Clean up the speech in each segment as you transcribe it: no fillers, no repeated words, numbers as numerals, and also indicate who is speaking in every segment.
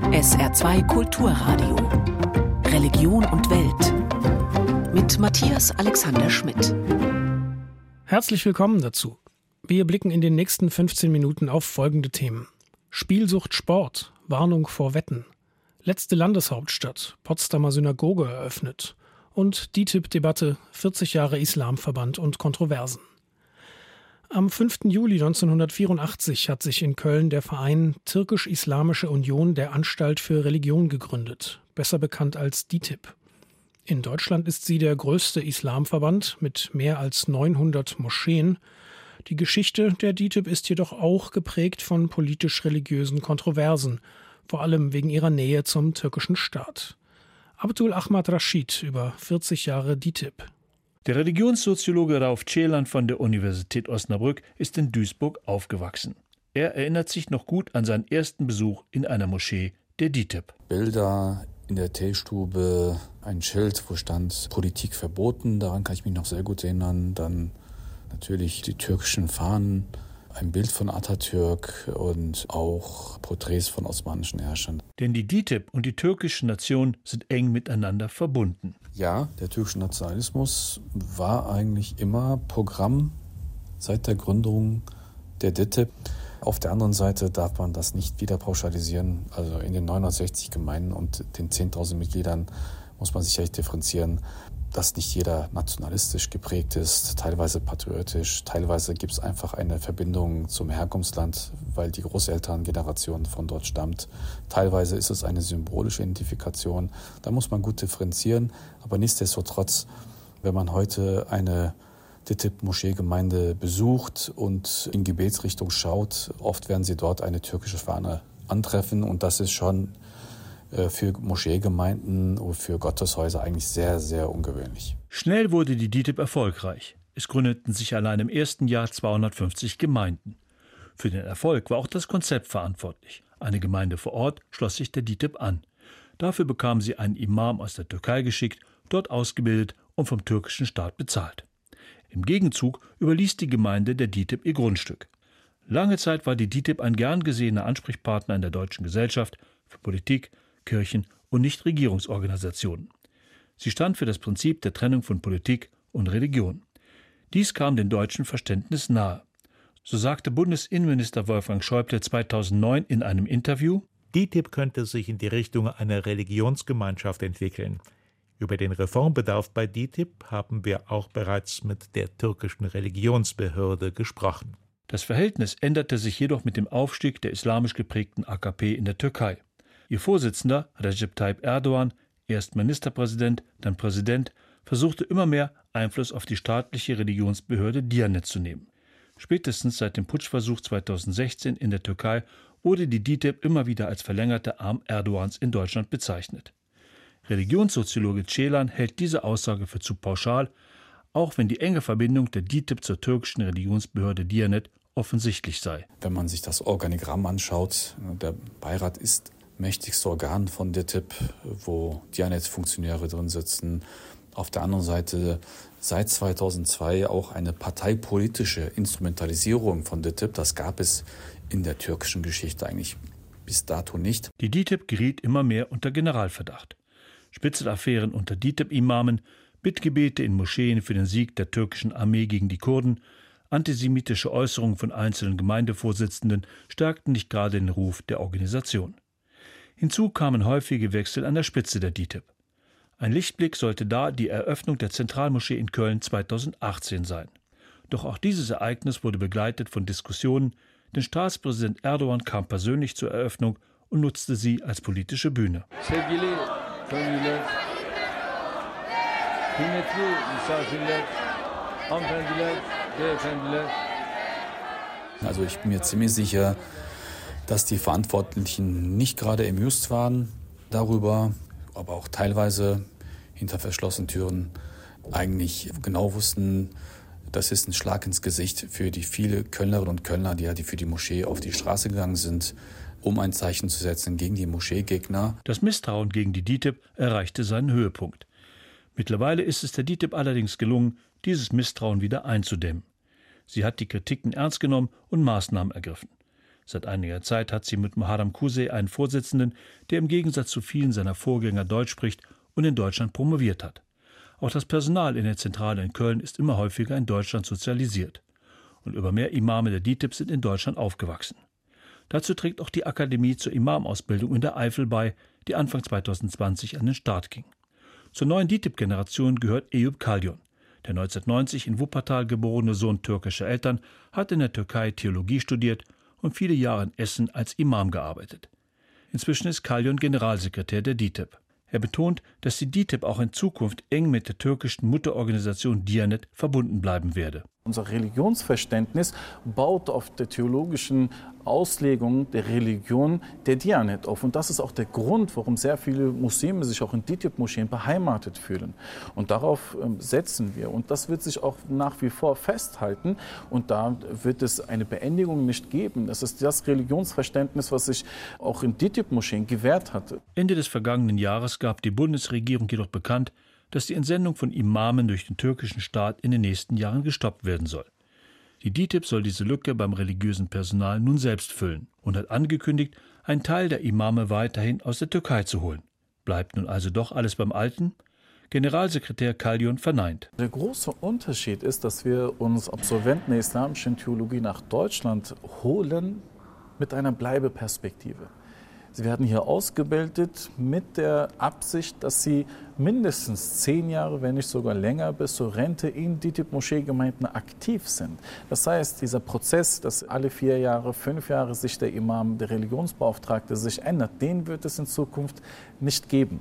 Speaker 1: SR2 Kulturradio. Religion und Welt. Mit Matthias Alexander Schmidt.
Speaker 2: Herzlich willkommen dazu. Wir blicken in den nächsten 15 Minuten auf folgende Themen. Spielsucht Sport, Warnung vor Wetten. Letzte Landeshauptstadt, Potsdamer Synagoge eröffnet. Und DİTİB-Debatte, 40 Jahre Islamverband und Kontroversen. Am 5. Juli 1984 hat sich in Köln der Verein Türkisch-Islamische Union der Anstalt für Religion gegründet, besser bekannt als DİTİB. In Deutschland ist sie der größte Islamverband mit mehr als 900 Moscheen. Die Geschichte der DİTİB ist jedoch auch geprägt von politisch-religiösen Kontroversen, vor allem wegen ihrer Nähe zum türkischen Staat. Abdul Ahmad Rashid über 40 Jahre DİTİB.
Speaker 3: Der Religionssoziologe Rauf Ceylan von der Universität Osnabrück ist in Duisburg aufgewachsen. Er erinnert sich noch gut an seinen ersten Besuch in einer Moschee der DİTİB.
Speaker 4: Bilder in der Teestube, ein Schild, wo stand Politik verboten, daran kann ich mich noch sehr gut erinnern. Dann natürlich die türkischen Fahnen, ein Bild von Atatürk und auch Porträts von osmanischen Herrschern.
Speaker 3: Denn die DİTİB und die türkische Nation sind eng miteinander verbunden.
Speaker 4: Ja, der türkische Nationalismus war eigentlich immer Programm seit der Gründung der DİTİB. Auf der anderen Seite darf man das nicht wieder pauschalisieren. Also in den 960 Gemeinden und den 10.000 Mitgliedern muss man sicherlich differenzieren, dass nicht jeder nationalistisch geprägt ist, teilweise patriotisch, teilweise gibt es einfach eine Verbindung zum Herkunftsland, weil die Großelterngeneration von dort stammt. Teilweise ist es eine symbolische Identifikation. Da muss man gut differenzieren, aber nichtsdestotrotz, wenn man heute eine DİTİB-Moscheegemeinde besucht und in Gebetsrichtung schaut, oft werden Sie dort eine türkische Fahne antreffen und das ist schon für Moscheegemeinden oder für Gotteshäuser eigentlich sehr, sehr ungewöhnlich.
Speaker 3: Schnell wurde die DİTİB erfolgreich. Es gründeten sich allein im ersten Jahr 250 Gemeinden. Für den Erfolg war auch das Konzept verantwortlich. Eine Gemeinde vor Ort schloss sich der DİTİB an. Dafür bekam sie einen Imam aus der Türkei geschickt, dort ausgebildet und vom türkischen Staat bezahlt. Im Gegenzug überließ die Gemeinde der DİTİB ihr Grundstück. Lange Zeit war die DİTİB ein gern gesehener Ansprechpartner in der deutschen Gesellschaft für Politik, Kirchen und Nichtregierungsorganisationen. Sie stand für das Prinzip der Trennung von Politik und Religion. Dies kam dem deutschen Verständnis nahe. So sagte Bundesinnenminister Wolfgang Schäuble 2009 in einem Interview:
Speaker 5: DİTİB könnte sich in die Richtung einer Religionsgemeinschaft entwickeln. Über den Reformbedarf bei DİTİB haben wir auch bereits mit der türkischen Religionsbehörde gesprochen.
Speaker 3: Das Verhältnis änderte sich jedoch mit dem Aufstieg der islamisch geprägten AKP in der Türkei. Ihr Vorsitzender, Recep Tayyip Erdoğan, erst Ministerpräsident, dann Präsident, versuchte immer mehr Einfluss auf die staatliche Religionsbehörde Diyanet zu nehmen. Spätestens seit dem Putschversuch 2016 in der Türkei wurde die DİTİB immer wieder als verlängerter Arm Erdogans in Deutschland bezeichnet. Religionssoziologe Ceylan hält diese Aussage für zu pauschal, auch wenn die enge Verbindung der DİTİB zur türkischen Religionsbehörde Diyanet offensichtlich sei.
Speaker 4: Wenn man sich das Organigramm anschaut, der Beirat ist mächtigste Organ von DİTİB, wo Diyanet-Funktionäre drin sitzen. Auf der anderen Seite seit 2002 auch eine parteipolitische Instrumentalisierung von DİTİB. Das gab es in der türkischen Geschichte eigentlich bis dato nicht.
Speaker 3: Die DİTİB geriet immer mehr unter Generalverdacht. Spitzelaffären unter DİTİB-Imamen, Bittgebete in Moscheen für den Sieg der türkischen Armee gegen die Kurden, antisemitische Äußerungen von einzelnen Gemeindevorsitzenden stärkten nicht gerade den Ruf der Organisation. Hinzu kamen häufige Wechsel an der Spitze der DİTİB. Ein Lichtblick sollte da die Eröffnung der Zentralmoschee in Köln 2018 sein. Doch auch dieses Ereignis wurde begleitet von Diskussionen, denn Staatspräsident Erdoğan kam persönlich zur Eröffnung und nutzte sie als politische Bühne.
Speaker 6: Sevgili köylüler, kıymetli misafirler, hanımefendiler, beyefendiler.
Speaker 4: Also ich bin mir ziemlich sicher, dass die Verantwortlichen nicht gerade amused waren darüber, aber auch teilweise hinter verschlossenen Türen eigentlich genau wussten, das ist ein Schlag ins Gesicht für die viele Kölnerinnen und Kölner, die für die Moschee auf die Straße gegangen sind, um ein Zeichen zu setzen gegen die Moscheegegner.
Speaker 3: Das Misstrauen gegen die DİTİB erreichte seinen Höhepunkt. Mittlerweile ist es der DİTİB allerdings gelungen, dieses Misstrauen wieder einzudämmen. Sie hat die Kritiken ernst genommen und Maßnahmen ergriffen. Seit einiger Zeit hat sie mit Muharrem Kuzey einen Vorsitzenden, der im Gegensatz zu vielen seiner Vorgänger Deutsch spricht und in Deutschland promoviert hat. Auch das Personal in der Zentrale in Köln ist immer häufiger in Deutschland sozialisiert. Und immer mehr Imame der DİTİB sind in Deutschland aufgewachsen. Dazu trägt auch die Akademie zur Imamausbildung in der Eifel bei, die Anfang 2020 an den Start ging. Zur neuen DİTİB-Generation gehört Eyüp Kalyon. Der 1990 in Wuppertal geborene Sohn türkischer Eltern hat in der Türkei Theologie studiert und viele Jahre in Essen als Imam gearbeitet. Inzwischen ist Kalyon Generalsekretär der DİTİB. Er betont, dass die DİTİB auch in Zukunft eng mit der türkischen Mutterorganisation Diyanet verbunden bleiben werde.
Speaker 7: Unser Religionsverständnis baut auf der theologischen Auslegung der Religion der Diyanet auf. Und das ist auch der Grund, warum sehr viele Muslime sich auch in DİTİB-Moscheen beheimatet fühlen. Und darauf setzen wir. Und das wird sich auch nach wie vor festhalten. Und da wird es eine Beendigung nicht geben. Das ist das Religionsverständnis, was sich auch in DİTİB-Moscheen gewährt hatte.
Speaker 3: Ende des vergangenen Jahres gab die Bundesregierung jedoch bekannt, dass die Entsendung von Imamen durch den türkischen Staat in den nächsten Jahren gestoppt werden soll. Die DİTİB soll diese Lücke beim religiösen Personal nun selbst füllen und hat angekündigt, einen Teil der Imame weiterhin aus der Türkei zu holen. Bleibt nun also doch alles beim Alten? Generalsekretär Kalyon verneint.
Speaker 7: Der große Unterschied ist, dass wir uns Absolventen der islamischen Theologie nach Deutschland holen mit einer Bleibeperspektive. Sie werden hier ausgebildet mit der Absicht, dass sie mindestens 10 Jahre, wenn nicht sogar länger, bis zur Rente in DİTİB-Moscheegemeinden aktiv sind. Das heißt, dieser Prozess, dass alle 4 Jahre, 5 Jahre sich der Imam, der Religionsbeauftragte sich ändert, den wird es in Zukunft nicht geben.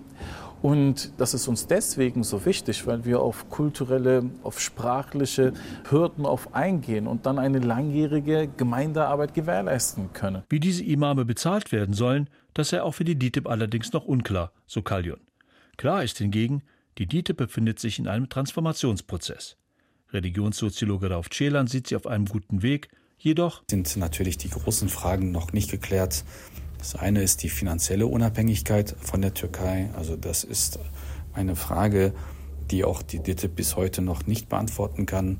Speaker 7: Und das ist uns deswegen so wichtig, weil wir auf kulturelle, auf sprachliche Hürden eingehen und dann eine langjährige Gemeindearbeit gewährleisten können.
Speaker 3: Wie diese Imame bezahlt werden sollen, das sei auch für die DİTİB allerdings noch unklar, so Kalyon. Klar ist hingegen, die DİTİB befindet sich in einem Transformationsprozess. Religionssoziologe Rauf Ceylan sieht sie auf einem guten Weg, jedoch
Speaker 4: sind natürlich die großen Fragen noch nicht geklärt. Das eine ist die finanzielle Unabhängigkeit von der Türkei. Also das ist eine Frage, die auch die DİTİB bis heute noch nicht beantworten kann.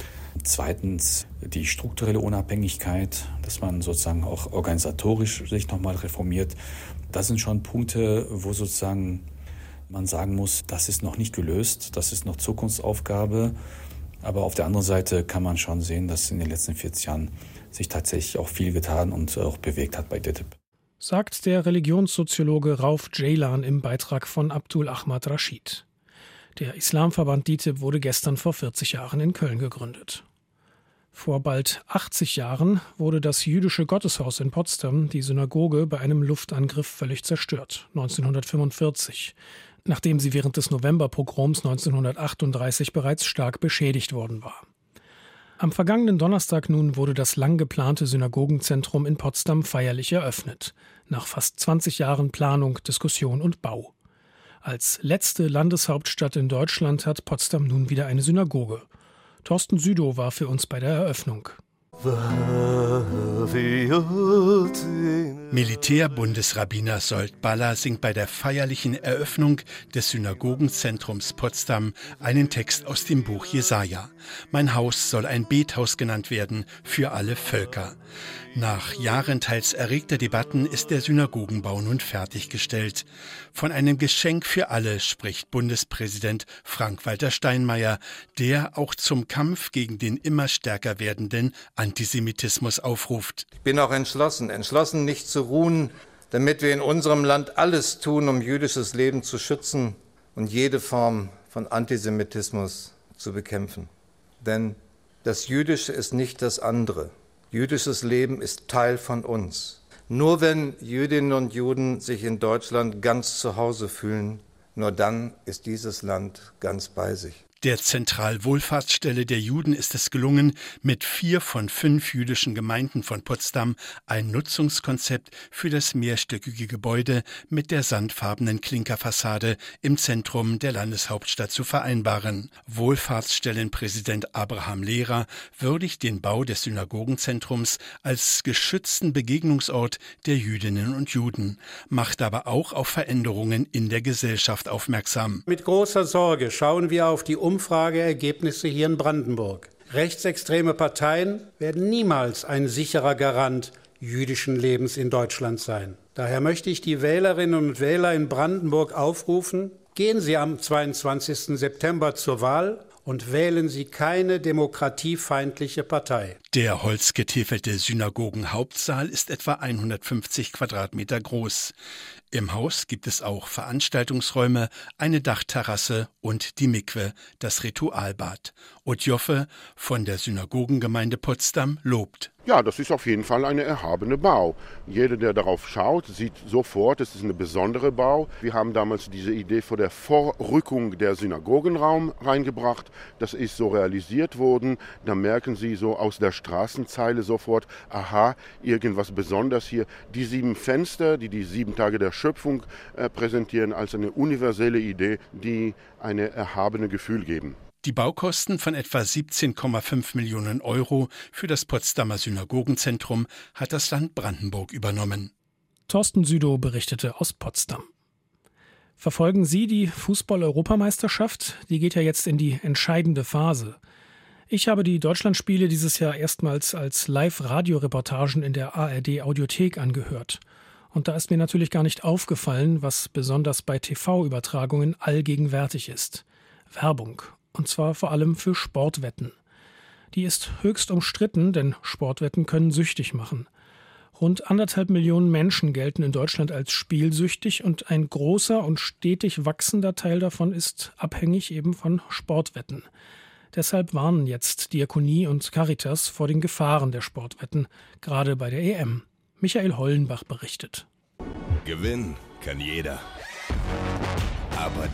Speaker 4: Zweitens die strukturelle Unabhängigkeit, dass man sozusagen auch organisatorisch sich nochmal reformiert. Das sind schon Punkte, wo sozusagen man sagen muss, das ist noch nicht gelöst, das ist noch Zukunftsaufgabe. Aber auf der anderen Seite kann man schon sehen, dass in den letzten 40 Jahren sich tatsächlich auch viel getan und auch bewegt hat bei DİTİB.
Speaker 2: Sagt der Religionssoziologe Rauf Ceylan im Beitrag von Abdul Ahmad Rashid. Der Islamverband DİTİB wurde gestern vor 40 Jahren in Köln gegründet. Vor bald 80 Jahren wurde das jüdische Gotteshaus in Potsdam, die Synagoge, bei einem Luftangriff völlig zerstört, 1945, nachdem sie während des Novemberpogroms 1938 bereits stark beschädigt worden war. Am vergangenen Donnerstag nun wurde das lang geplante Synagogenzentrum in Potsdam feierlich eröffnet, nach fast 20 Jahren Planung, Diskussion und Bau. Als letzte Landeshauptstadt in Deutschland hat Potsdam nun wieder eine Synagoge. Thorsten Südow war für uns bei der Eröffnung.
Speaker 8: Militär-Bundesrabbiner Sold Balla singt bei der feierlichen Eröffnung des Synagogenzentrums Potsdam einen Text aus dem Buch Jesaja. Mein Haus soll ein Bethaus genannt werden für alle Völker. Nach Jahren teils erregter Debatten ist der Synagogenbau nun fertiggestellt. Von einem Geschenk für alle spricht Bundespräsident Frank-Walter Steinmeier, der auch zum Kampf gegen den immer stärker werdenden Antisemitismus aufruft.
Speaker 9: Ich bin auch entschlossen nicht zu ruhen, damit wir in unserem Land alles tun, um jüdisches Leben zu schützen und jede Form von Antisemitismus zu bekämpfen. Denn das Jüdische ist nicht das andere. Jüdisches Leben ist Teil von uns. Nur wenn Jüdinnen und Juden sich in Deutschland ganz zu Hause fühlen, nur dann ist dieses Land ganz bei sich.
Speaker 8: Der Zentralwohlfahrtsstelle der Juden ist es gelungen, mit 4 von 5 jüdischen Gemeinden von Potsdam ein Nutzungskonzept für das mehrstöckige Gebäude mit der sandfarbenen Klinkerfassade im Zentrum der Landeshauptstadt zu vereinbaren. Wohlfahrtsstellenpräsident Abraham Lehrer würdigt den Bau des Synagogenzentrums als geschützten Begegnungsort der Jüdinnen und Juden, macht aber auch auf Veränderungen in der Gesellschaft aufmerksam.
Speaker 10: Mit großer Sorge schauen wir auf die Umfrageergebnisse hier in Brandenburg. Rechtsextreme Parteien werden niemals ein sicherer Garant jüdischen Lebens in Deutschland sein. Daher möchte ich die Wählerinnen und Wähler in Brandenburg aufrufen, gehen Sie am 22. September zur Wahl und wählen Sie keine demokratiefeindliche Partei.
Speaker 8: Der holzgetäfelte Synagogenhauptsaal ist etwa 150 Quadratmeter groß. Im Haus gibt es auch Veranstaltungsräume, eine Dachterrasse und die Mikwe, das Ritualbad. Otjoffe von der Synagogengemeinde Potsdam lobt.
Speaker 11: Ja, das ist auf jeden Fall eine erhabene Bau. Jeder, der darauf schaut, sieht sofort, es ist eine besondere Bau. Wir haben damals diese Idee vor der Vorrückung der Synagogenraum reingebracht. Das ist so realisiert worden. Da merken Sie so aus der Straßenzeile sofort, aha, irgendwas Besonderes hier. Die 7 Fenster, die 7 Tage der Schöpfung präsentieren als eine universelle Idee, die eine erhabene Gefühl geben.
Speaker 8: Die Baukosten von etwa 17,5 Millionen Euro für das Potsdamer Synagogenzentrum hat das Land Brandenburg übernommen.
Speaker 2: Thorsten Südow berichtete aus Potsdam. Verfolgen Sie die Fußball-Europameisterschaft? Die geht ja jetzt in die entscheidende Phase. Ich habe die Deutschlandspiele dieses Jahr erstmals als Live-Radio-Reportagen in der ARD-Audiothek angehört. Und da ist mir natürlich gar nicht aufgefallen, was besonders bei TV-Übertragungen allgegenwärtig ist. Werbung. Und zwar vor allem für Sportwetten. Die ist höchst umstritten, denn Sportwetten können süchtig machen. Rund 1,5 Millionen Menschen gelten in Deutschland als spielsüchtig und ein großer und stetig wachsender Teil davon ist abhängig eben von Sportwetten. Deshalb warnen jetzt Diakonie und Caritas vor den Gefahren der Sportwetten, gerade bei der EM. Michael Hollenbach berichtet.
Speaker 12: Gewinnen kann jeder. Aber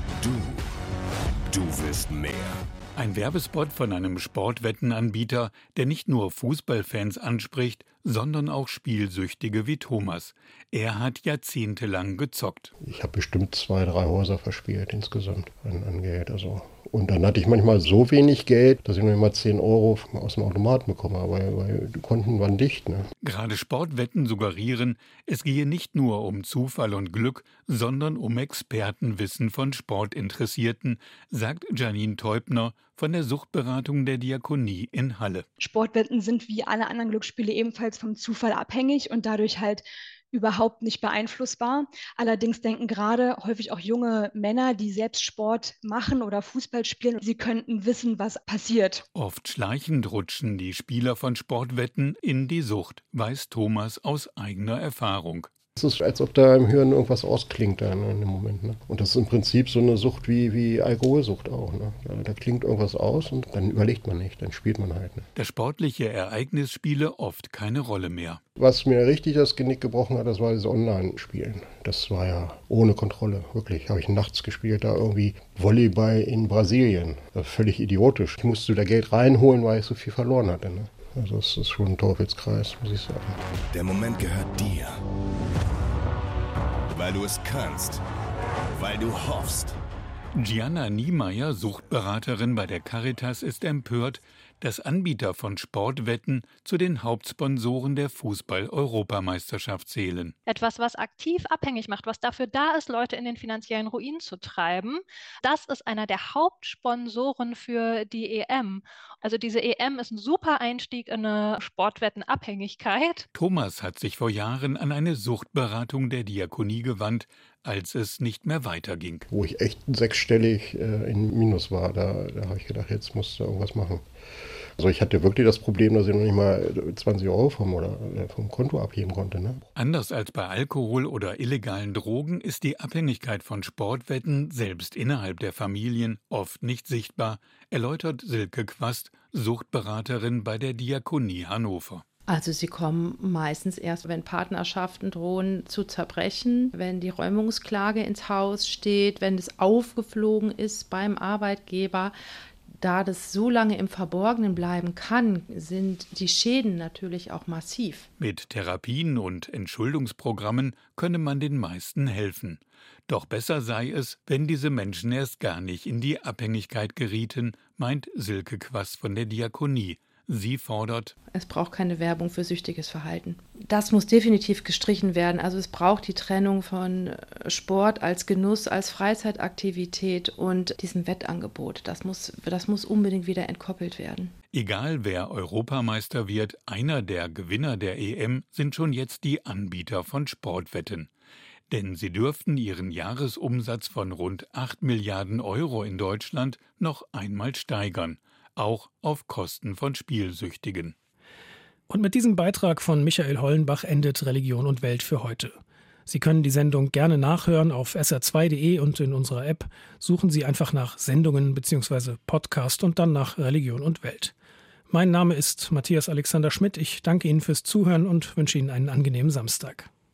Speaker 12: du willst mehr.
Speaker 13: Ein Werbespot von einem Sportwettenanbieter, der nicht nur Fußballfans anspricht, sondern auch Spielsüchtige wie Thomas. Er hat jahrzehntelang gezockt.
Speaker 14: Ich habe bestimmt 2, 3 Häuser verspielt insgesamt an Geld. Und dann hatte ich manchmal so wenig Geld, dass ich nur mal 10 Euro aus dem Automaten bekomme, weil die Konten waren dicht. Ne?
Speaker 13: Gerade Sportwetten suggerieren, es gehe nicht nur um Zufall und Glück, sondern um Expertenwissen von Sportinteressierten, sagt Janine Teubner von der Suchtberatung der Diakonie in Halle.
Speaker 15: Sportwetten sind wie alle anderen Glücksspiele ebenfalls vom Zufall abhängig und dadurch halt überhaupt nicht beeinflussbar. Allerdings denken gerade häufig auch junge Männer, die selbst Sport machen oder Fußball spielen, sie könnten wissen, was passiert.
Speaker 13: Oft schleichend rutschen die Spieler von Sportwetten in die Sucht, weiß Thomas aus eigener Erfahrung.
Speaker 14: Es ist, als ob da im Hirn irgendwas ausklingt dann in dem Moment. Ne? Und das ist im Prinzip so eine Sucht wie Alkoholsucht auch. Ne? Da klingt irgendwas aus und dann überlegt man nicht, dann spielt man halt. Ne?
Speaker 13: Das sportliche Ereignis spiele oft keine Rolle mehr.
Speaker 14: Was mir richtig das Genick gebrochen hat, das war das Online-Spielen. Das war ja ohne Kontrolle, wirklich. Habe ich nachts gespielt, da irgendwie Volleyball in Brasilien. Völlig idiotisch. Ich musste da Geld reinholen, weil ich so viel verloren hatte. Ne? Also es ist schon ein Teufelskreis, muss ich sagen.
Speaker 12: Der Moment gehört dir. Weil du es kannst. Weil du hoffst.
Speaker 13: Gianna Niemeyer, Suchtberaterin bei der Caritas, ist empört, dass Anbieter von Sportwetten zu den Hauptsponsoren der Fußball-Europameisterschaft zählen.
Speaker 16: Etwas, was aktiv abhängig macht, was dafür da ist, Leute in den finanziellen Ruin zu treiben. Das ist einer der Hauptsponsoren für die EM. Also diese EM ist ein super Einstieg in eine Sportwettenabhängigkeit.
Speaker 13: Thomas hat sich vor Jahren an eine Suchtberatung der Diakonie gewandt, als es nicht mehr weiterging.
Speaker 14: Wo ich echt sechsstellig in Minus war, da habe ich gedacht, jetzt musst du irgendwas machen. Also ich hatte wirklich das Problem, dass ich noch nicht mal 20 Euro vom Konto abheben konnte. Ne?
Speaker 13: Anders als bei Alkohol oder illegalen Drogen ist die Abhängigkeit von Sportwetten selbst innerhalb der Familien oft nicht sichtbar, erläutert Silke Quast, Suchtberaterin bei der Diakonie Hannover.
Speaker 17: Also sie kommen meistens erst, wenn Partnerschaften drohen zu zerbrechen, wenn die Räumungsklage ins Haus steht, wenn es aufgeflogen ist beim Arbeitgeber. Da das so lange im Verborgenen bleiben kann, sind die Schäden natürlich auch massiv.
Speaker 13: Mit Therapien und Entschuldungsprogrammen könne man den meisten helfen. Doch besser sei es, wenn diese Menschen erst gar nicht in die Abhängigkeit gerieten, meint Silke Quast von der Diakonie. Sie fordert:
Speaker 17: Es braucht keine Werbung für süchtiges Verhalten. Das muss definitiv gestrichen werden. Also es braucht die Trennung von Sport als Genuss, als Freizeitaktivität und diesem Wettangebot. Das muss unbedingt wieder entkoppelt werden.
Speaker 13: Egal wer Europameister wird, einer der Gewinner der EM sind schon jetzt die Anbieter von Sportwetten. Denn sie dürften ihren Jahresumsatz von rund 8 Milliarden Euro in Deutschland noch einmal steigern, auch auf Kosten von Spielsüchtigen.
Speaker 2: Und mit diesem Beitrag von Michael Hollenbach endet Religion und Welt für heute. Sie können die Sendung gerne nachhören auf sr2.de und in unserer App. Suchen Sie einfach nach Sendungen bzw. Podcast und dann nach Religion und Welt. Mein Name ist Matthias Alexander Schmidt. Ich danke Ihnen fürs Zuhören und wünsche Ihnen einen angenehmen Samstag.